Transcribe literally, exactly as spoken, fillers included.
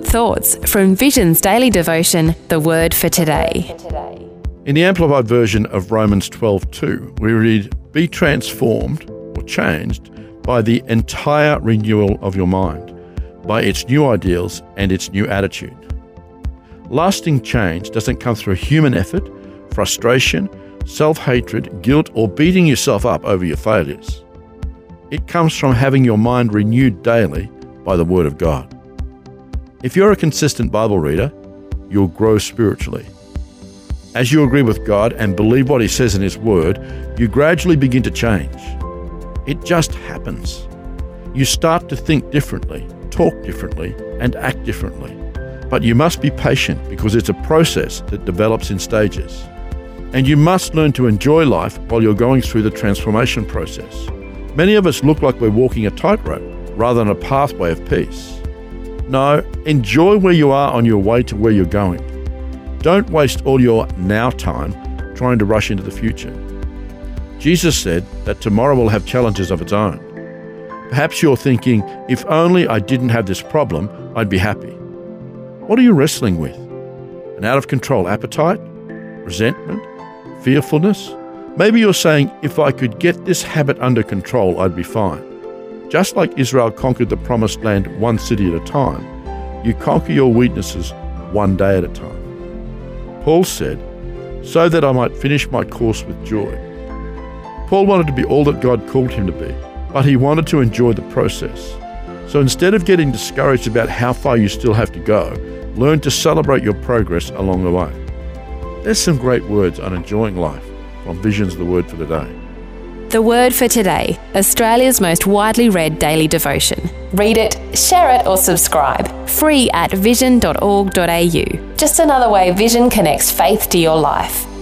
good thoughts from Vision's daily devotion, The Word for Today. In the Amplified version of Romans twelve two, we read, "Be transformed or changed by the entire renewal of your mind, by its new ideals and its new attitude." Lasting change doesn't come through human effort, frustration, self-hatred, guilt, or beating yourself up over your failures. It comes from having your mind renewed daily by the Word of God. If you're a consistent Bible reader, you'll grow spiritually. As you agree with God and believe what He says in His Word, you gradually begin to change. It just happens. You start to think differently, talk differently, and act differently. But you must be patient because it's a process that develops in stages. And you must learn to enjoy life while you're going through the transformation process. Many of us look like we're walking a tightrope rather than a pathway of peace. No, enjoy where you are on your way to where you're going. Don't waste all your now time trying to rush into the future. Jesus said that tomorrow will have challenges of its own. Perhaps you're thinking, if only I didn't have this problem, I'd be happy. What are you wrestling with? An out-of-control appetite? Resentment? Fearfulness? Maybe you're saying, if I could get this habit under control, I'd be fine. Just like Israel conquered the promised land one city at a time, you conquer your weaknesses one day at a time. Paul said, "So that I might finish my course with joy." Paul wanted to be all that God called him to be, but he wanted to enjoy the process. So instead of getting discouraged about how far you still have to go, learn to celebrate your progress along the way. There's some great words on enjoying life from Vision's The Word for Today. The Word for Today, Australia's most widely read daily devotion. Read it, share it or subscribe. Free at vision dot org dot a u. Just another way Vision connects faith to your life.